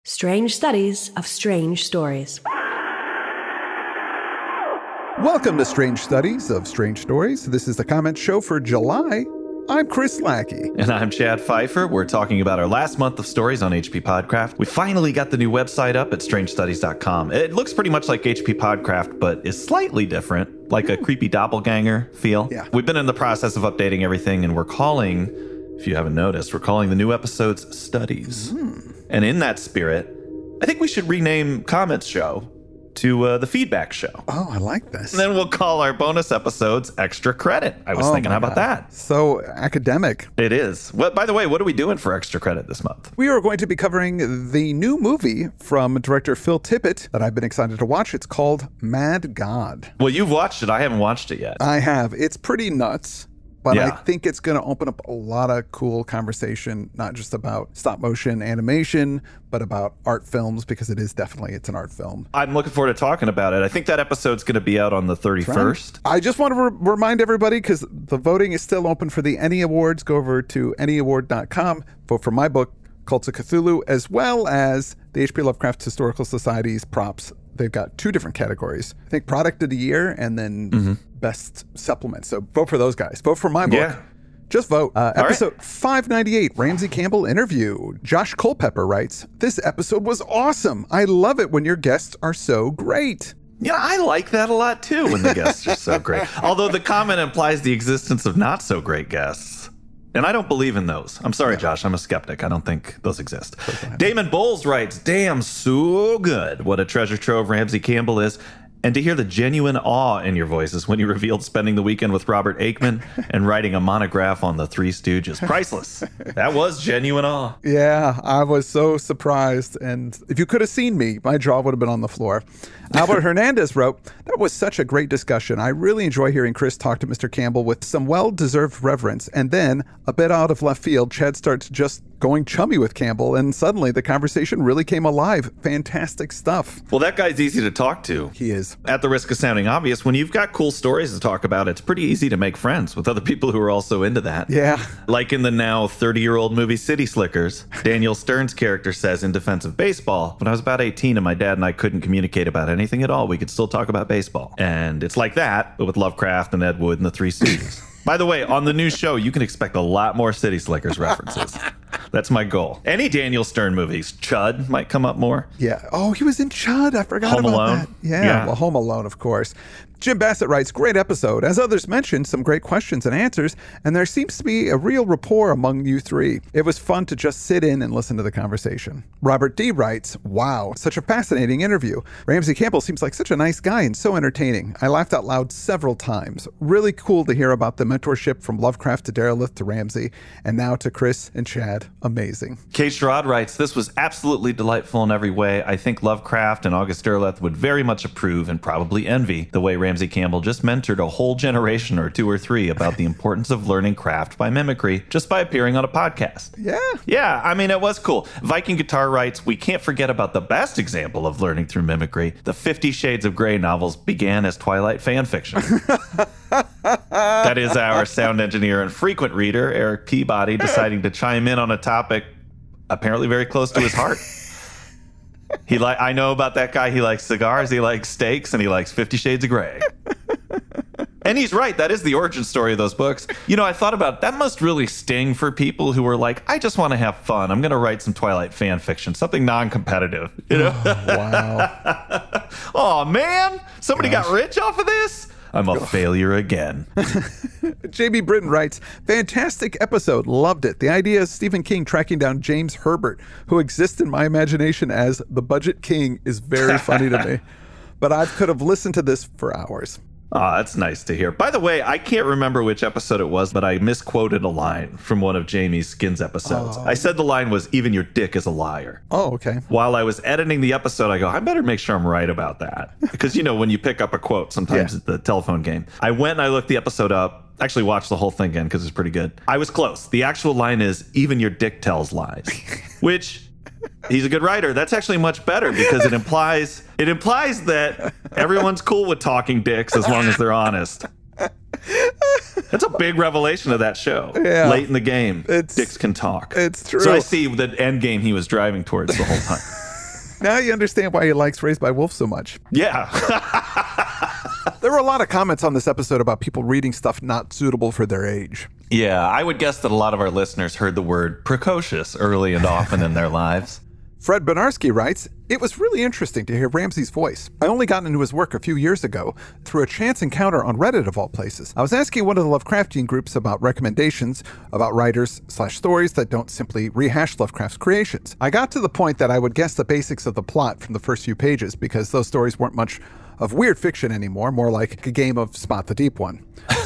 Strange Studies of Strange Stories. Welcome to Strange Studies of Strange Stories. This is the comment show for July. I'm Chris Lackey. And I'm Chad Pfeiffer. We're talking about our last month of stories on HP Podcraft. We finally got the new website up at strangestudies.com. It looks pretty much like HP Podcraft, but is slightly different, like a creepy doppelganger feel. Yeah. We've been in the process of updating everything, and we're calling, if you haven't noticed, we're calling the new episodes Studies. And in that spirit, I think we should rename Comments Show to the Feedback Show. Oh, I like this. And then we'll call our bonus episodes Extra Credit. I was thinking, how about that? So academic. It is. Well, by the way, what are we doing for Extra Credit this month? We are going to be covering the new movie from director Phil Tippett that I've been excited to watch. It's called Mad God. Well, you've watched it. I haven't watched it yet. I have. It's pretty nuts. But Yeah. I think it's going to open up a lot of cool conversation, not just about stop motion animation, but about art films, because it's an art film. I'm looking forward to talking about it. I think that episode's going to be out on the 31st. I just want to remind everybody, because the voting is still open for the Any Awards. Go over to anyaward.com, vote for my book, Cults of Cthulhu, as well as the H.P. Lovecraft Historical Society's props. They've got two different categories. I think Product of the Year and then Best Supplement. So vote for those guys. Vote for my book. Yeah. Just vote. Episode right. 598, Ramsey Campbell interview. Josh Culpepper writes, "This episode was awesome. I love it when your guests are so great." Yeah, I like that a lot too when the guests are so great. Although the comment implies the existence of not so great guests. And I don't believe in those. I'm sorry, Josh. I'm a skeptic. I don't think those exist. Damon Bowles writes, "Damn, so good. What a treasure trove Ramsey Campbell is. And to hear the genuine awe in your voices when you revealed spending the weekend with Robert Aikman and writing a monograph on the Three Stooges. Priceless." That was genuine awe. Yeah, I was so surprised. And if you could have seen me, my jaw would have been on the floor. Albert Hernandez wrote, "That was such a great discussion. I really enjoy hearing Chris talk to Mr. Campbell with some well-deserved reverence. And then, a bit out of left field, Chad starts just going chummy with Campbell. And suddenly, the conversation really came alive. Fantastic stuff." Well, that guy's easy to talk to. He is. At the risk of sounding obvious, when you've got cool stories to talk about, it's pretty easy to make friends with other people who are also into that. Yeah. Like in the now 30-year-old movie City Slickers, Daniel Stern's character says in defense of baseball, "When I was about 18 and my dad and I couldn't communicate about anything at all, we could still talk about baseball." And it's like that, but with Lovecraft and Ed Wood and the Three Stooges. By the way, on the new show, you can expect a lot more City Slickers references. That's my goal. Any Daniel Stern movies. Chud might come up more. Yeah. Oh, he was in Chud. I forgot Home about Alone? that. Yeah. Well, Home Alone, of course. Jim Bassett writes, "Great episode. As others mentioned, some great questions and answers, and there seems to be a real rapport among you three. It was fun to just sit in and listen to the conversation." Robert D. writes, "Wow, such a fascinating interview. Ramsey Campbell seems like such a nice guy and so entertaining. I laughed out loud several times. Really cool to hear about the mentorship from Lovecraft to Derelith to Ramsey, and now to Chris and Chad. Amazing." Kay Sherrod writes, "This was absolutely delightful in every way. I think Lovecraft and August Derleth would very much approve and probably envy the way Ramsey Campbell just mentored a whole generation or two or three about the importance of learning craft by mimicry just by appearing on a podcast." Yeah. Yeah, I mean, it was cool. Viking Guitar writes, "We can't forget about the best example of learning through mimicry. The 50 Shades of Grey novels began as Twilight fan fiction." That is our sound engineer and frequent reader, Eric Peabody, deciding to chime in on a topic apparently very close to his heart. I know about that guy. He likes cigars, he likes steaks, and he likes 50 Shades of Grey. And he's right. That is the origin story of those books. You know, I thought about that must really sting for people who are like, "I just want to have fun. I'm going to write some Twilight fan fiction, something non-competitive." You know? Oh, wow. Oh, man. Somebody got rich off of this? I'm a failure again. J.B. Britton writes, "Fantastic episode. Loved it. The idea of Stephen King tracking down James Herbert, who exists in my imagination as the Budget King, is very funny to me. But I could have listened to this for hours." Oh, that's nice to hear. By the way, I can't remember which episode it was, but I misquoted a line from one of Jamie's Skins episodes. I said the line was, "Even your dick is a liar." Oh, okay. While I was editing the episode, I go, I better make sure I'm right about that. Because, you know, when you pick up a quote, sometimes it's the telephone game. I went and I looked the episode up, actually watched the whole thing again because it's pretty good. I was close. The actual line is, "Even your dick tells lies," which... He's a good writer. That's actually much better because it implies that everyone's cool with talking dicks as long as they're honest. That's a big revelation of that show. Yeah. Late in the game, dicks can talk. It's true. So I see the end game he was driving towards the whole time. Now you understand why he likes Raised by Wolves so much. Yeah. There were a lot of comments on this episode about people reading stuff not suitable for their age. Yeah, I would guess that a lot of our listeners heard the word precocious early and often in their lives. Fred Bonarski writes, "It was really interesting to hear Ramsey's voice. I only got into his work a few years ago through a chance encounter on Reddit of all places. I was asking one of the Lovecraftian groups about recommendations about writers/stories that don't simply rehash Lovecraft's creations. I got to the point that I would guess the basics of the plot from the first few pages because those stories weren't much of weird fiction anymore, more like a game of Spot the Deep One.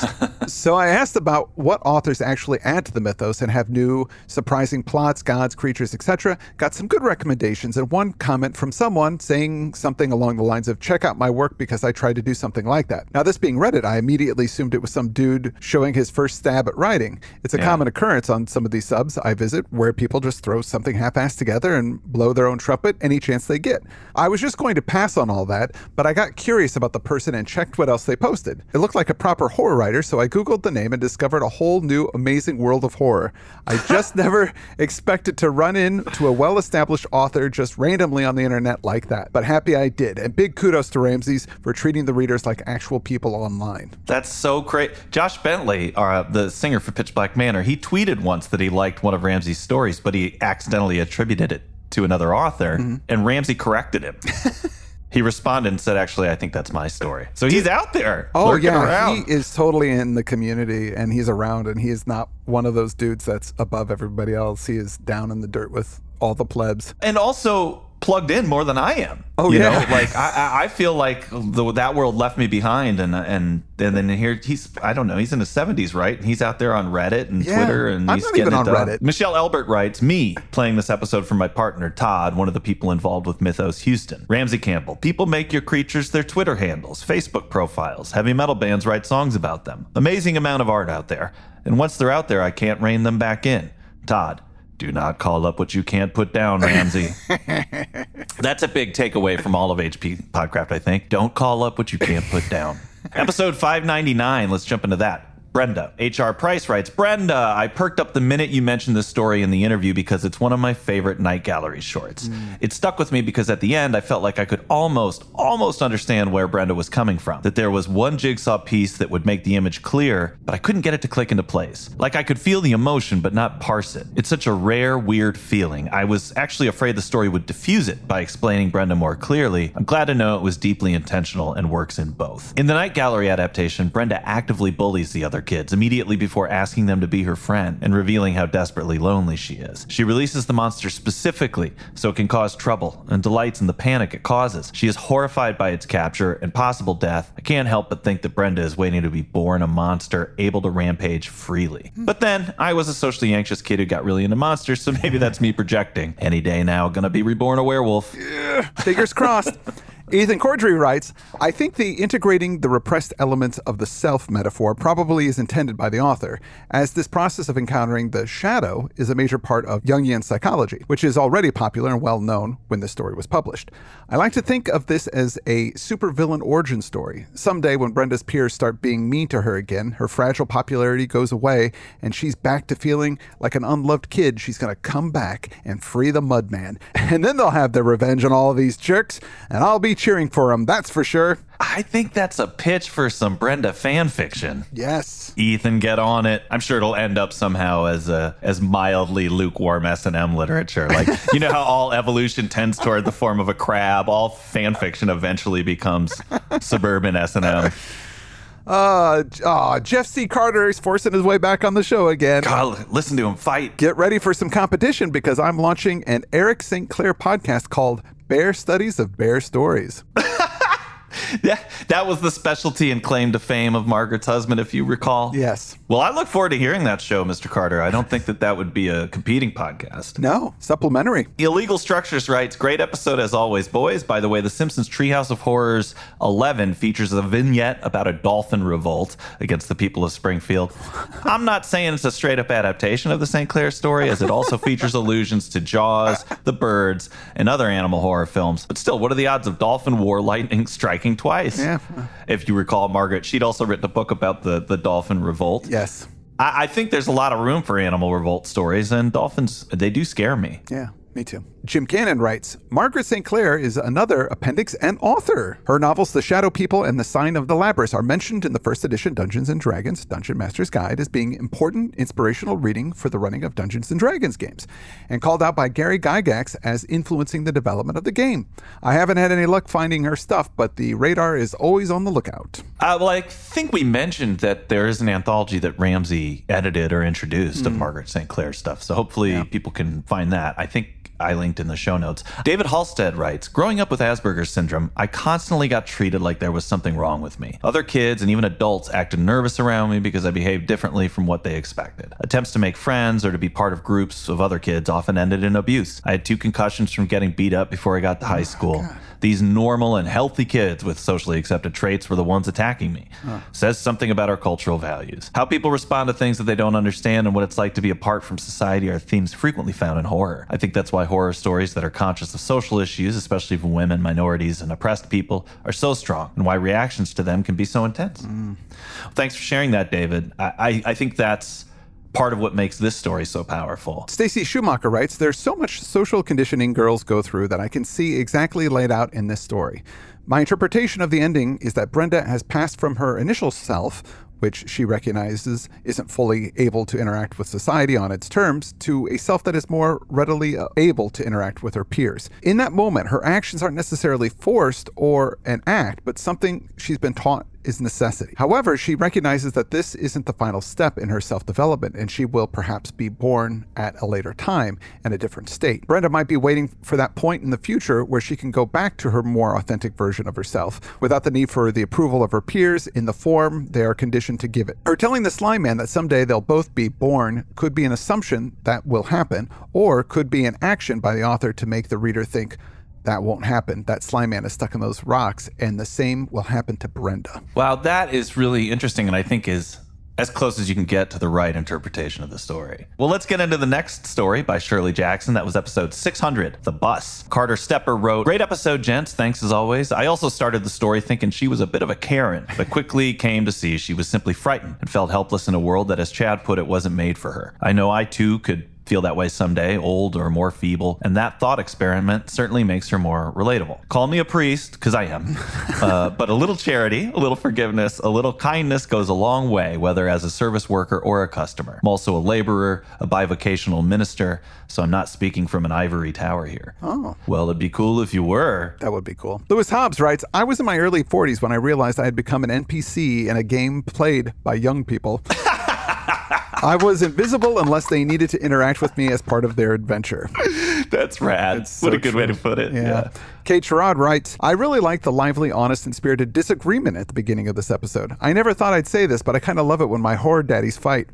So I asked about what authors actually add to the mythos and have new, surprising plots, gods, creatures, etc. Got some good recommendations and one comment from someone saying something along the lines of, check out my work because I tried to do something like that. Now, this being Reddit, I immediately assumed it was some dude showing his first stab at writing. It's a common occurrence on some of these subs I visit where people just throw something half-assed together and blow their own trumpet any chance they get. I was just going to pass on all that, but I got curious about the person and checked what else they posted. It looked like a proper horror writer, so I Googled the name and discovered a whole new amazing world of horror. I just never expected to run into a well-established author just randomly on the internet like that, but happy I did. And big kudos to Ramses for treating the readers like actual people online. That's so great. Josh Bentley, the singer for Pitch Black Manor, he tweeted once that he liked one of Ramsey's stories, but he accidentally attributed it to another author, and Ramsey corrected him. He responded and said, actually, I think that's my story. So he's out there. Oh, yeah. Around. He is totally in the community and he's around, and he is not one of those dudes that's above everybody else. He is down in the dirt with all the plebs. And also plugged in more than I am. Oh, you yeah. know, like I feel like that world left me behind, and then here he's, I don't know, he's in his 70s, right? And he's out there on Reddit and Twitter, and I'm he's not getting even on it done. Reddit. Michelle Elbert writes, me playing this episode for my partner Todd, one of the people involved with Mythos Houston. Ramsey Campbell, people make your creatures their Twitter handles, Facebook profiles. Heavy metal bands write songs about them. Amazing amount of art out there. And once they're out there, I can't rein them back in. Todd, do not call up what you can't put down, Ramsey. That's a big takeaway from all of HP Podcraft, I think. Don't call up what you can't put down. Episode 599, let's jump into that. Brenda. H.R. Price writes, Brenda, I perked up the minute you mentioned this story in the interview because it's one of my favorite Night Gallery shorts. It stuck with me because at the end, I felt like I could almost understand where Brenda was coming from. That there was one jigsaw piece that would make the image clear, but I couldn't get it to click into place. Like I could feel the emotion, but not parse it. It's such a rare, weird feeling. I was actually afraid the story would diffuse it by explaining Brenda more clearly. I'm glad to know it was deeply intentional and works in both. In the Night Gallery adaptation, Brenda actively bullies the other kids immediately before asking them to be her friend and revealing how desperately lonely she is. She releases the monster specifically so it can cause trouble and delights in the panic it causes. She is horrified by its capture and possible death. I can't help but think that Brenda is waiting to be born a monster able to rampage freely. But then I was a socially anxious kid who got really into monsters, so maybe that's me projecting. Any day now, gonna be reborn a werewolf. Fingers crossed. Ethan Cordry writes, I think the integrating the repressed elements of the self metaphor probably is intended by the author, as this process of encountering the shadow is a major part of Jungian psychology, which is already popular and well known when this story was published. I like to think of this as a supervillain origin story. Someday when Brenda's peers start being mean to her again, her fragile popularity goes away, and she's back to feeling like an unloved kid. She's going to come back and free the Mudman. And then they'll have their revenge on all of these jerks, and I'll be cheering for them, that's for sure. I think that's a pitch for some Brenda fan fiction. Yes. Ethan, get on it. I'm sure it'll end up somehow as mildly lukewarm S&M literature. Like, you know how all evolution tends toward the form of a crab? All fan fiction eventually becomes suburban S&M. Jeff C. Carter is forcing his way back on the show again. God, listen to him fight. Get ready for some competition because I'm launching an Eric St. Clair podcast called Bear Studies of Bear Stories. Yeah, that was the specialty and claim to fame of Margaret's husband, if you recall. Yes. Well, I look forward to hearing that show, Mr. Carter. I don't think that would be a competing podcast. No, supplementary. Illegal Structures writes, great episode as always, boys. By the way, The Simpsons Treehouse of Horrors 11 features a vignette about a dolphin revolt against the people of Springfield. I'm not saying it's a straight-up adaptation of the St. Clair story, as it also features allusions to Jaws, The Birds, and other animal horror films. But still, what are the odds of dolphin war lightning striking twice? Yeah. If you recall, Margaret, she'd also written a book about the dolphin revolt. Yes. I think there's a lot of room for animal revolt stories, and dolphins, they do scare me. Yeah, me too. Jim Cannon writes, Margaret St. Clair is another appendix and author. Her novels The Shadow People and The Sign of the Labrys are mentioned in the first edition Dungeons & Dragons Dungeon Master's Guide as being important inspirational reading for the running of Dungeons & Dragons games, and called out by Gary Gygax as influencing the development of the game. I haven't had any luck finding her stuff, but the radar is always on the lookout. Well, I think we mentioned that there is an anthology that Ramsey edited or introduced of Margaret St. Clair stuff, so hopefully people can find that. I think I linked in the show notes. David Halstead writes, growing up with Asperger's syndrome, I constantly got treated like there was something wrong with me. Other kids and even adults acted nervous around me because I behaved differently from what they expected. Attempts to make friends or to be part of groups of other kids often ended in abuse. I had 2 concussions from getting beat up before I got to high school. God. These normal and healthy kids with socially accepted traits were the ones attacking me. Says something about our cultural values. How people respond to things that they don't understand and what it's like to be apart from society are themes frequently found in horror. I think that's why horror stories that are conscious of social issues, especially from women, minorities, and oppressed people, are so strong, and why reactions to them can be so intense. Thanks for sharing that, David. I think that's part of what makes this story so powerful. Stacy Schumacher writes, there's so much social conditioning girls go through that I can see exactly laid out in this story. My interpretation of the ending is that Brenda has passed from her initial self, which she recognizes isn't fully able to interact with society on its terms, to a self that is more readily able to interact with her peers. In that moment, her actions aren't necessarily forced or an act, but something she's been taught is necessity. However, she recognizes that this isn't the final step in her self-development, and she will perhaps be born at a later time in a different state. Brenda might be waiting for that point in the future where she can go back to her more authentic version of herself without the need for the approval of her peers in the form they are conditioned to give it. Her telling the Slime Man that someday they'll both be born could be an assumption that will happen, or could be an action by the author to make the reader think, that won't happen. That Slime Man is stuck in those rocks, and the same will happen to Brenda. Wow, that is really interesting, and I think is as close as you can get to the right interpretation of the story. Well, let's get into the next story by Shirley Jackson. That was episode 600, The Bus. Carter Stepper wrote, great episode, gents. Thanks as always. I also started the story thinking she was a bit of a Karen, but quickly came to see she was simply frightened and felt helpless in a world that, as Chad put it, wasn't made for her. I know I too could feel that way someday, old or more feeble, and that thought experiment certainly makes her more relatable. Call me a priest, because I am, but a little charity, a little forgiveness, a little kindness goes a long way, whether as a service worker or a customer. I'm also a laborer, a bivocational minister, so I'm not speaking from an ivory tower here. Oh. Well, it'd be cool if you were. That would be cool. Lewis Hobbs writes, I was in my early 40s when I realized I had become an NPC in a game played by young people. I was invisible unless they needed to interact with me as part of their adventure. That's rad. What a good way to put it. Yeah. Kate Sherrod writes, I really like the lively, honest, and spirited disagreement at the beginning of this episode. I never thought I'd say this, but I kind of love it when my horror daddies fight.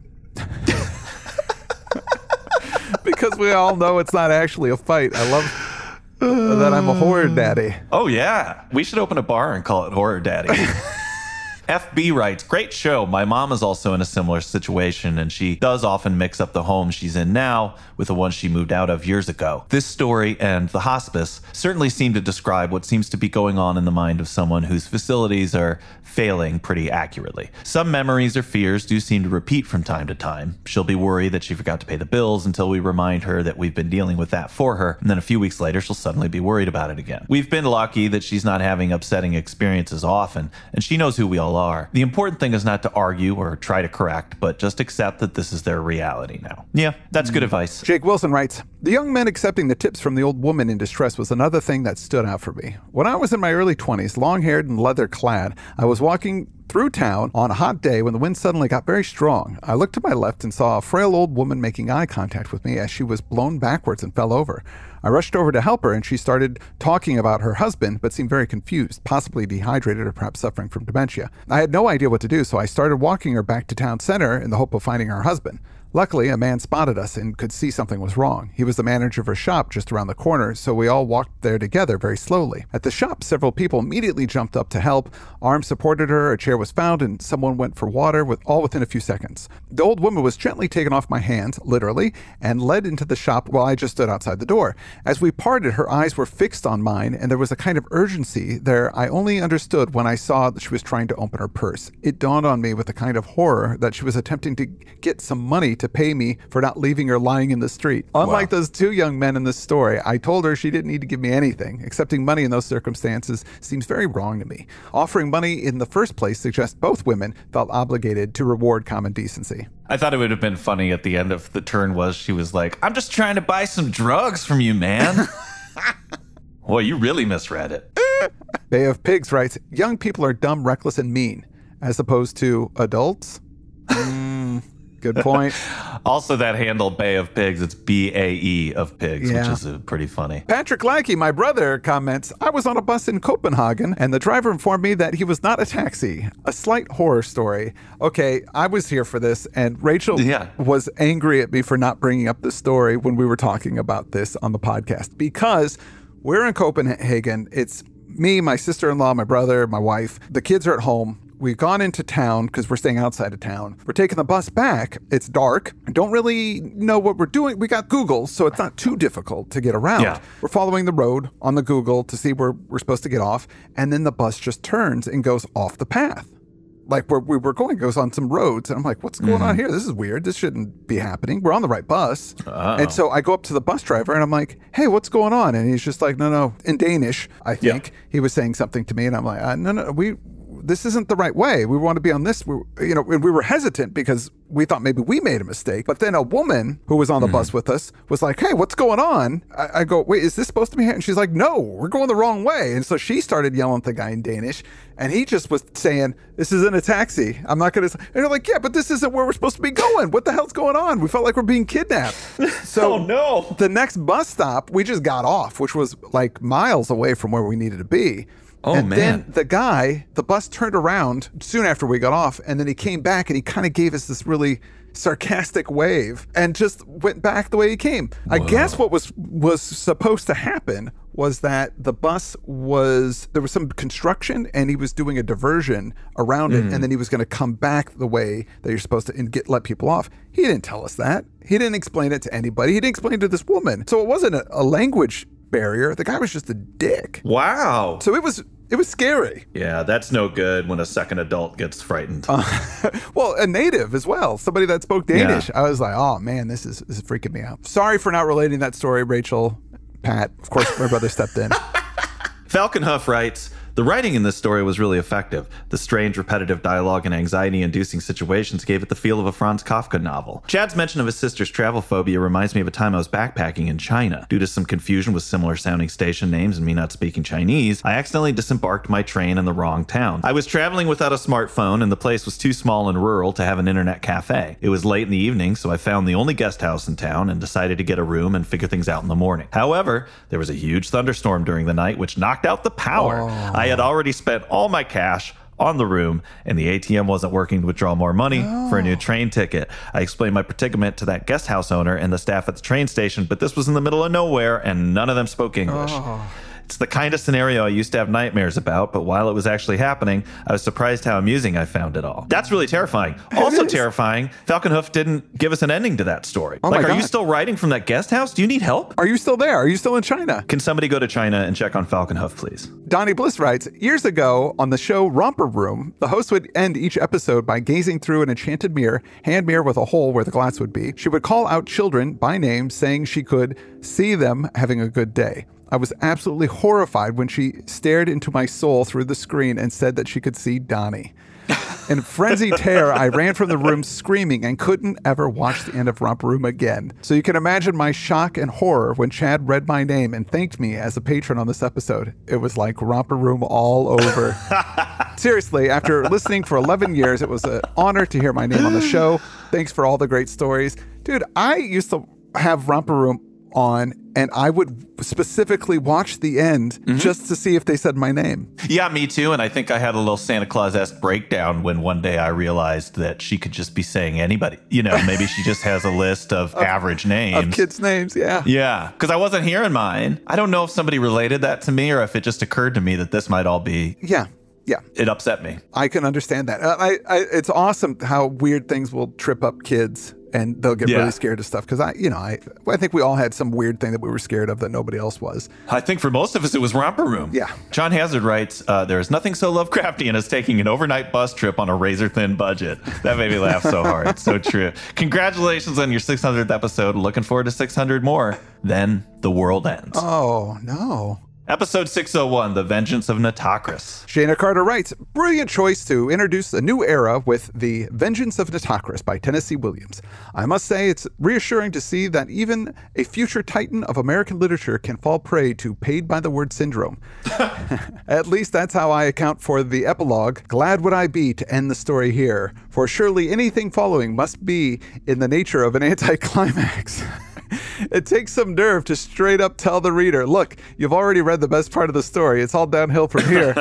Because we all know it's not actually a fight. I love that I'm a horror daddy. Oh, yeah. We should open a bar and call it Horror Daddy. FB writes, great show. My mom is also in a similar situation, and she does often mix up the home she's in now with the one she moved out of years ago. This story and the hospice certainly seem to describe what seems to be going on in the mind of someone whose facilities are failing pretty accurately. Some memories or fears do seem to repeat from time to time. She'll be worried that she forgot to pay the bills until we remind her that we've been dealing with that for her, and then a few weeks later she'll suddenly be worried about it again. We've been lucky that she's not having upsetting experiences often, and she knows who we all are. The important thing is not to argue or try to correct, but just accept that this is their reality now. Yeah, that's good advice. Jake Wilson writes, the young men accepting the tips from the old woman in distress was another thing that stood out for me. When I was in my early 20s, long-haired and leather-clad, I was walking through town on a hot day when the wind suddenly got very strong. I looked to my left and saw a frail old woman making eye contact with me as she was blown backwards and fell over. I rushed over to help her, and she started talking about her husband, but seemed very confused, possibly dehydrated or perhaps suffering from dementia. I had no idea what to do, so I started walking her back to town center in the hope of finding her husband. Luckily, a man spotted us and could see something was wrong. He was the manager of a shop just around the corner, so we all walked there together very slowly. At the shop, several people immediately jumped up to help. Arms supported her, a chair was found, and someone went for water, all within a few seconds. The old woman was gently taken off my hands, literally, and led into the shop while I just stood outside the door. As we parted, her eyes were fixed on mine, and there was a kind of urgency there I only understood when I saw that she was trying to open her purse. It dawned on me with a kind of horror that she was attempting to get some money to pay me for not leaving her lying in the street. Unlike those two young men in this story, I told her she didn't need to give me anything. Accepting money in those circumstances seems very wrong to me. Offering money in the first place suggests both women felt obligated to reward common decency. I thought it would have been funny at the end of the turn was she was like, I'm just trying to buy some drugs from you, man. Well, you really misread it. Bay of Pigs writes, young people are dumb, reckless, and mean, as opposed to adults. Good point. Also, that handle, Bay of Pigs, it's B-A-E of Pigs, which is pretty funny. Patrick Lackey, my brother, comments, I was on a bus in Copenhagen, and the driver informed me that he was not a taxi. A slight horror story. Okay, I was here for this, and Rachel was angry at me for not bringing up the story when we were talking about this on the podcast, because we're in Copenhagen. It's me, my sister-in-law, my brother, my wife. The kids are at home. We've gone into town because we're staying outside of town. We're taking the bus back. It's dark. I don't really know what we're doing. We got Google, so it's not too difficult to get around. Yeah. We're following the road on the Google to see where we're supposed to get off. And then the bus just turns and goes off the path. Like where we were going, goes on some roads. And I'm like, what's going on here? This is weird. This shouldn't be happening. We're on the right bus. And so I go up to the bus driver and I'm like, hey, what's going on? And he's just like, no. In Danish, I think. He was saying something to me. And I'm like, no, this isn't the right way. We want to be on this, and we were hesitant because we thought maybe we made a mistake. But then a woman who was on the bus with us was like, hey, what's going on? I go, wait, is this supposed to be here? And she's like, no, we're going the wrong way. And so she started yelling at the guy in Danish, and he just was saying, this isn't a taxi. I'm not going to. And they're like, yeah, but this isn't where we're supposed to be going. What the hell's going on? We felt like we're being kidnapped. So oh, no. The next bus stop, we just got off, which was like miles away from where we needed to be. Oh, and man. Then the bus turned around soon after we got off, and then he came back and he kind of gave us this really sarcastic wave and just went back the way he came. Whoa. I guess what was supposed to happen was that the bus there was some construction and he was doing a diversion around it, and then he was going to come back the way that you're supposed to and let people off. He didn't tell us that. He didn't explain it to anybody. He didn't explain it to this woman. So it wasn't a language barrier. The guy was just a dick. Wow. So it was scary. Yeah, that's no good when a second adult gets frightened. Well, a native as well. Somebody that spoke Danish. Yeah. I was like, oh man, this is freaking me out. Sorry for not relating that story, Rachel. Pat, of course, my brother stepped in. Falconhoof writes, the writing in this story was really effective. The strange, repetitive dialogue and anxiety-inducing situations gave it the feel of a Franz Kafka novel. Chad's mention of his sister's travel phobia reminds me of a time I was backpacking in China. Due to some confusion with similar-sounding station names and me not speaking Chinese, I accidentally disembarked my train in the wrong town. I was traveling without a smartphone, and the place was too small and rural to have an internet cafe. It was late in the evening, so I found the only guest house in town and decided to get a room and figure things out in the morning. However, there was a huge thunderstorm during the night, which knocked out the power. I had already spent all my cash on the room, and the ATM wasn't working to withdraw more money for a new train ticket. I explained my predicament to that guest house owner and the staff at the train station, but this was in the middle of nowhere, and none of them spoke English. It's the kind of scenario I used to have nightmares about, but while it was actually happening, I was surprised how amusing I found it all. That's really terrifying. Also terrifying, Falconhoof didn't give us an ending to that story. Oh are you still writing from that guest house? Do you need help? Are you still there? Are you still in China? Can somebody go to China and check on Falconhoof, please? Donnie Bliss writes, years ago on the show Romper Room, the host would end each episode by gazing through an enchanted hand mirror with a hole where the glass would be. She would call out children by name, saying she could see them having a good day. I was absolutely horrified when she stared into my soul through the screen and said that she could see Donnie. In frenzied terror, I ran from the room screaming and couldn't ever watch the end of Romper Room again. So you can imagine my shock and horror when Chad read my name and thanked me as a patron on this episode. It was like Romper Room all over. Seriously, after listening for 11 years, it was an honor to hear my name on the show. Thanks for all the great stories. Dude, I used to have Romper Room on, and I would specifically watch the end just to see if they said my name. Yeah, me too. And I think I had a little Santa Claus-esque breakdown when one day I realized that she could just be saying anybody. Maybe she just has a list of average names. Of kids' names, yeah. Yeah, because I wasn't hearing mine. I don't know if somebody related that to me or if it just occurred to me that this might all be... Yeah. It upset me. I can understand that. It's awesome how weird things will trip up kids and they'll get Yeah. really scared of stuff. Because I think we all had some weird thing that we were scared of that nobody else was. I think for most of us, it was Romper Room. Yeah. John Hazard writes, there is nothing so Lovecraftian as taking an overnight bus trip on a razor-thin budget. That made me laugh so hard. It's so true. Congratulations on your 600th episode. Looking forward to 600 more. Then the world ends. Oh, no. Episode 601, The Vengeance of Nitocris. Shayna Carter writes, brilliant choice to introduce a new era with The Vengeance of Nitocris by Tennessee Williams. I must say it's reassuring to see that even a future titan of American literature can fall prey to paid by the word syndrome. At least that's how I account for the epilogue. Glad would I be to end the story here, for surely anything following must be in the nature of an anticlimax. It takes some nerve to straight up tell the reader, look, you've already read the best part of the story. It's all downhill from here.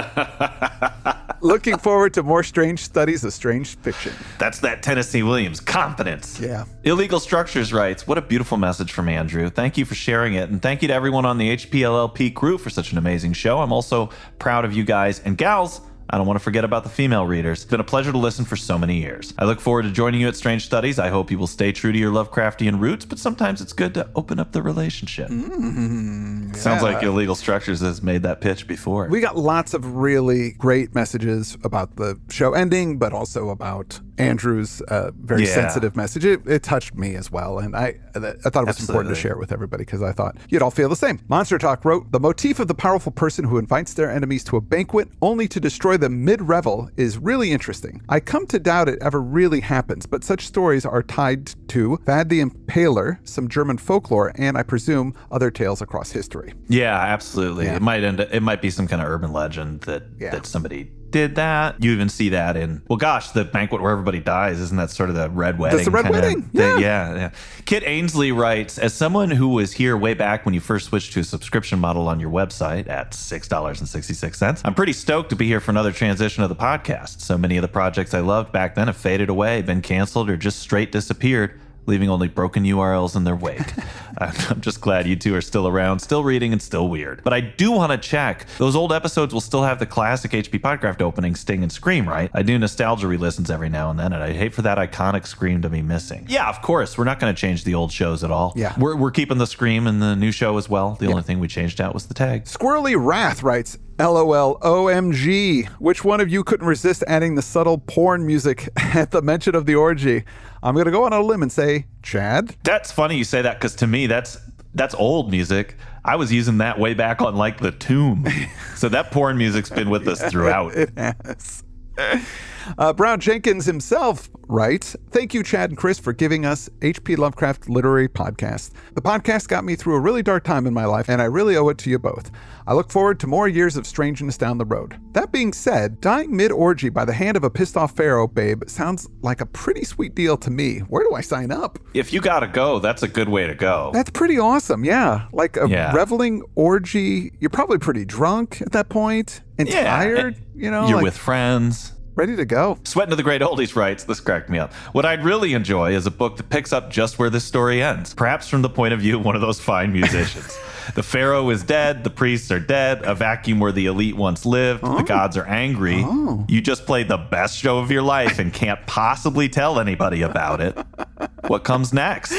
Looking forward to more strange studies of strange fiction. That's that Tennessee Williams confidence. Yeah. Illegal Structures writes, what a beautiful message from Andrew. Thank you for sharing it. And thank you to everyone on the HPLLP crew for such an amazing show. I'm also proud of you guys and gals. I don't want to forget about the female readers. It's been a pleasure to listen for so many years. I look forward to joining you at Strange Studies. I hope you will stay true to your Lovecraftian roots, but sometimes it's good to open up the relationship. Sounds like Illegal Structures has made that pitch before. We got lots of really great messages about the show ending, but also about Andrew's very sensitive message. It touched me as well, and I thought it was important to share it with everybody because I thought you'd all feel the same. Monster Talk wrote, the motif of the powerful person who invites their enemies to a banquet only to destroy them mid-revel is really interesting. I come to doubt it ever really happens, but such stories are tied to Vad the Impaler, some German folklore, and I presume other tales across history. Yeah, absolutely. Yeah. It might be some kind of urban legend that somebody did that. You even see that in, well, gosh, the banquet where everybody dies. Isn't that sort of the red wedding? That's the red wedding. Yeah. Yeah. Kit Ainsley writes, as someone who was here way back when you first switched to a subscription model on your website at $6.66, I'm pretty stoked to be here for another transition of the podcast. So many of the projects I loved back then have faded away, been canceled, or just straight disappeared, leaving only broken URLs in their wake. I'm just glad you two are still around, still reading, and still weird. But I do want to check. Those old episodes will still have the classic HP Podcraft opening, Sting and Scream, right? I do nostalgia re-listens every now and then, and I'd hate for that iconic Scream to be missing. Yeah, of course. We're not going to change the old shows at all. Yeah. We're keeping the Scream and the new show as well. The only thing we changed out was the tag. Squirrely Wrath writes, LOL, OMG. Which one of you couldn't resist adding the subtle porn music at the mention of the orgy? I'm going to go on a limb and say, Chad? That's funny you say that, because to me, that's old music. I was using that way back on like The Tomb. So that porn music's been with us throughout. It has. Brown Jenkins himself writes, thank you, Chad and Chris, for giving us HP Lovecraft Literary Podcast. The podcast got me through a really dark time in my life, and I really owe it to you both. I look forward to more years of strangeness down the road. That being said, dying mid-orgy by the hand of a pissed-off pharaoh babe sounds like a pretty sweet deal to me. Where do I sign up? If you gotta go, that's a good way to go. That's pretty awesome, yeah. Like a reveling orgy. You're probably pretty drunk at that point and tired, You're with friends. Ready to go. Sweating to the Great Oldies writes, this cracked me up. What I'd really enjoy is a book that picks up just where this story ends, perhaps from the point of view of one of those fine musicians. The pharaoh is dead, the priests are dead, a vacuum where the elite once lived, the gods are angry. You just played the best show of your life and can't possibly tell anybody about it. What comes next?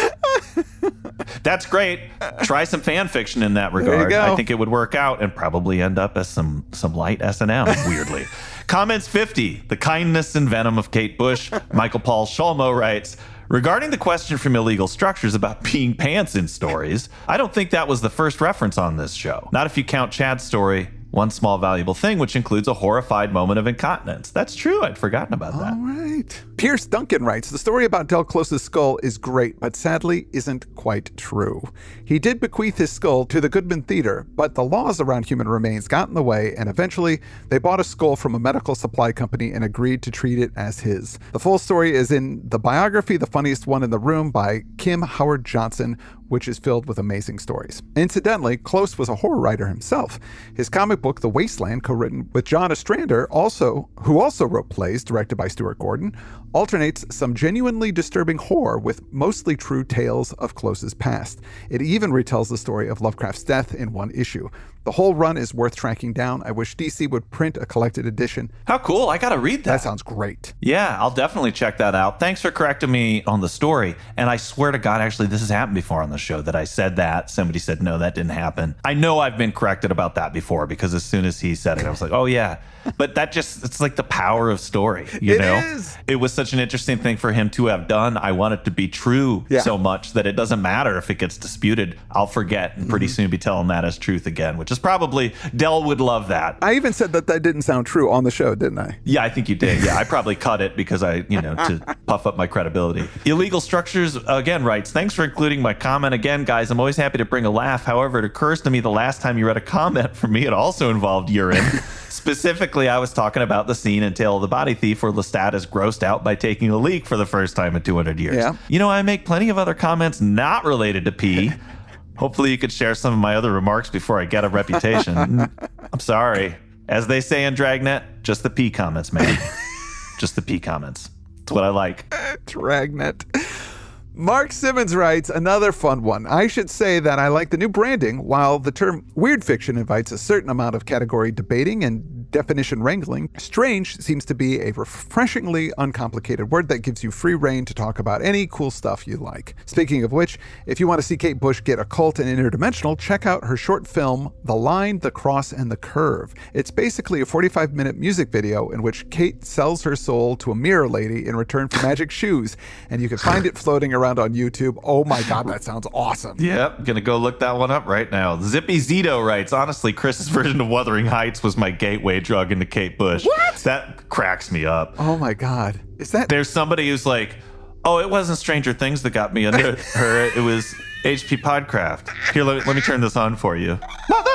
That's great. Try some fan fiction in that regard. I think it would work out and probably end up as some light S&M, weirdly. Comments 50, The Kindness and Venom of Kate Bush. Michael Paul Sholmo writes, regarding the question from Illegal Structures about peeing pants in stories, I don't think that was the first reference on this show. Not if you count Chad's story, One Small Valuable Thing, which includes a horrified moment of incontinence. That's true. I'd forgotten about that. All right. Pierce Duncan writes, the story about Del Close's skull is great, but sadly isn't quite true. He did bequeath his skull to the Goodman Theater, but the laws around human remains got in the way, and eventually they bought a skull from a medical supply company and agreed to treat it as his. The full story is in the biography, The Funniest One in the Room by Kim Howard Johnson, which is filled with amazing stories. Incidentally, Close was a horror writer himself. His comic book, The Wasteland, co-written with John Ostrander, who also wrote plays directed by Stuart Gordon, alternates some genuinely disturbing horror with mostly true tales of Close's past. It even retells the story of Lovecraft's death in one issue. The whole run is worth tracking down. I wish DC would print a collected edition. How cool. I got to read that. That sounds great. Yeah, I'll definitely check that out. Thanks for correcting me on the story. And I swear to God, actually, this has happened before on the show that I said that. Somebody said, no, that didn't happen. I know I've been corrected about that before because as soon as he said it, I was like, oh, yeah. But that just, it's like the power of story, you know? It is. It was such an interesting thing for him to have done. I want it to be true so much that it doesn't matter if it gets disputed. I'll forget and pretty soon be telling that as truth again, which is probably, Del would love that. I even said that didn't sound true on the show, didn't I? Yeah, I think you did. Yeah, I probably cut it because to puff up my credibility. Illegal Structures, again, writes, thanks for including my comment again, guys. I'm always happy to bring a laugh. However, it occurs to me the last time you read a comment from me, it also involved urine. Specifically, I was talking about the scene in Tale of the Body Thief where Lestat is grossed out by taking a leak for the first time in 200 years. Yeah. You know, I make plenty of other comments not related to pee. Hopefully you could share some of my other remarks before I get a reputation. I'm sorry. As they say in Dragnet, just the pee comments, man. Just the pee comments. It's what I like. Dragnet. Mark Simmons writes, another fun one. I should say that I like the new branding. While the term weird fiction invites a certain amount of category debating and definition wrangling, strange seems to be a refreshingly uncomplicated word that gives you free rein to talk about any cool stuff you like. Speaking of which, if you want to see Kate Bush get occult and interdimensional, check out her short film, The Line, the Cross, and the Curve. It's basically a 45-minute music video in which Kate sells her soul to a mirror lady in return for magic shoes, and you can find it floating around on YouTube. Oh my God, that sounds awesome. Yep, gonna go look that one up right now. Zippy Zito writes, honestly, Chris's version of Wuthering Heights was my gateway drug into Kate Bush. What? That cracks me up. Oh my God. Is that... There's somebody who's like, oh, it wasn't Stranger Things that got me into her. It was HP Podcraft. Here, let me turn this on for you.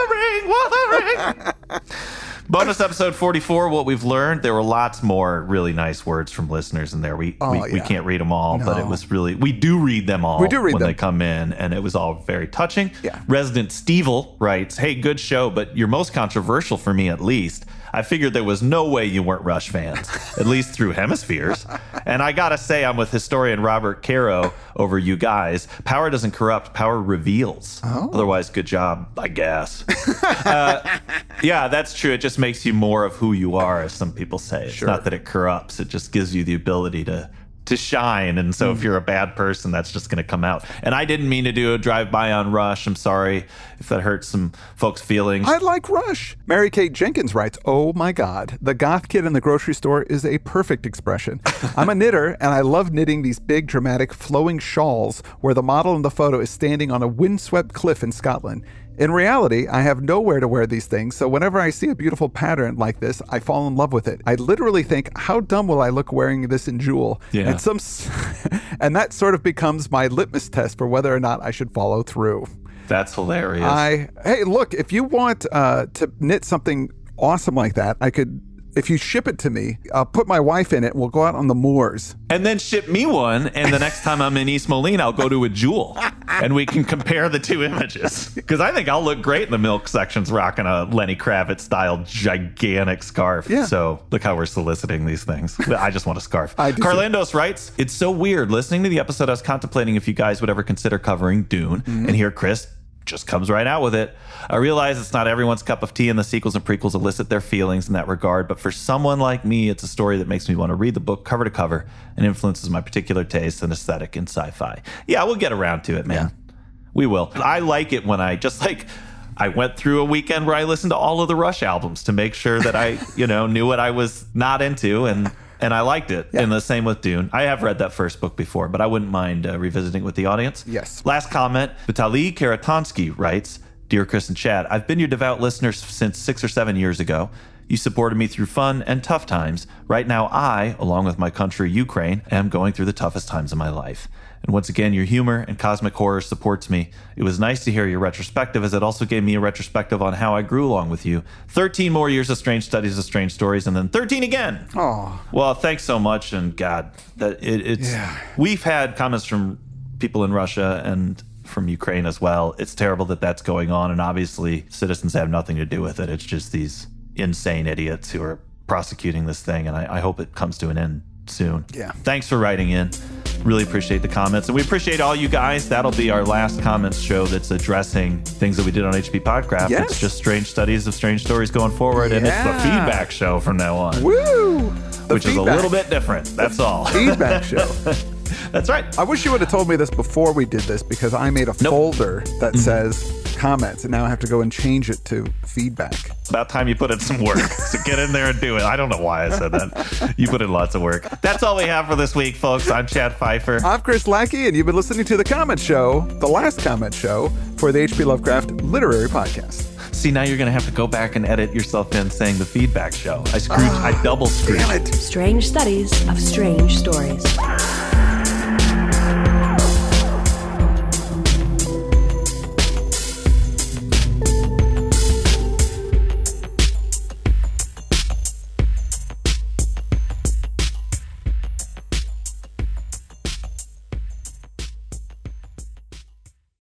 Wuthering! Bonus episode 44, what we've learned. There were lots more really nice words from listeners in there. We can't read them all, but it was really, we do read them all when they come in, and it was all very touching. Yeah. Resident Stevel writes, hey, good show, but you're most controversial for me at least. I figured there was no way you weren't Rush fans, at least through hemispheres. And I gotta say, I'm with historian Robert Caro over you guys. Power doesn't corrupt, power reveals. Oh. Otherwise, good job, I guess. Yeah, that's true. It just makes you more of who you are, as some people say. It's not that it corrupts. It just gives you the ability to shine. And so if you're a bad person, that's just going to come out. And I didn't mean to do a drive-by on Rush. I'm sorry if that hurts some folks' feelings. I like Rush. Mary Kate Jenkins writes, oh my God, the goth kid in the grocery store is a perfect expression. I'm a knitter, and I love knitting these big, dramatic, flowing shawls where the model in the photo is standing on a windswept cliff in Scotland. In reality, I have nowhere to wear these things, so whenever I see a beautiful pattern like this, I fall in love with it. I literally think, how dumb will I look wearing this in Jewel? Yeah. And that sort of becomes my litmus test for whether or not I should follow through. That's hilarious. Hey, look, if you want to knit something awesome like that, I could... If you ship it to me, I'll put my wife in it. We'll go out on the moors. And then ship me one. And the next time I'm in East Moline, I'll go to a Jewel. And we can compare the two images. Because I think I'll look great in the milk sections rocking a Lenny Kravitz-style gigantic scarf. Yeah. So look how we're soliciting these things. I just want a scarf. Carlandos writes, it's so weird. Listening to the episode, I was contemplating if you guys would ever consider covering Dune. And here Chris just comes right out with it. I realize it's not everyone's cup of tea, and the sequels and prequels elicit their feelings in that regard, but for someone like me, it's a story that makes me want to read the book cover to cover and influences my particular taste and aesthetic in sci-fi. Yeah, we'll get around to it, man. Yeah. We will. I like it when I went through a weekend where I listened to all of the Rush albums to make sure that I, knew what I was not into, and I liked it. Yeah. And the same with Dune. I have read that first book before, but I wouldn't mind revisiting with the audience. Yes. Last comment, Vitaly Karatonsky writes, Dear Chris and Chad, I've been your devout listener since 6 or 7 years ago. You supported me through fun and tough times. Right now, I, along with my country, Ukraine, am going through the toughest times of my life. And once again, your humor and cosmic horror supports me. It was nice to hear your retrospective, as it also gave me a retrospective on how I grew along with you. 13 more years of strange studies of strange stories, and then 13 again. Oh. Well, thanks so much, and God, we've had comments from people in Russia and from Ukraine as well. It's terrible that that's going on, and obviously citizens have nothing to do with it. It's just these insane idiots who are prosecuting this thing, and I hope it comes to an end soon. Yeah. Thanks for writing in. Really appreciate the comments. And we appreciate all you guys. That'll be our last comments show that's addressing things that we did on HP Podcraft. Yes. It's just strange studies of strange stories going forward. And it's the feedback show from now on. Woo! Which is a little bit different. That's all. Feedback show. That's right. I wish you would have told me this before we did this, because I made a folder that says comments, and now I have to go and change it to feedback. About time you put in some work. So get in there and do it. I don't know why I said that. You put in lots of work. That's all we have for this week, folks. I'm Chad Pfeiffer. I'm Chris Lackey, and you've been listening to The Comment Show, the last comment show for the H.P. Lovecraft Literary Podcast. See, now you're going to have to go back and edit yourself in saying the feedback show. I double screwed. Damn it. Strange Studies of Strange Stories.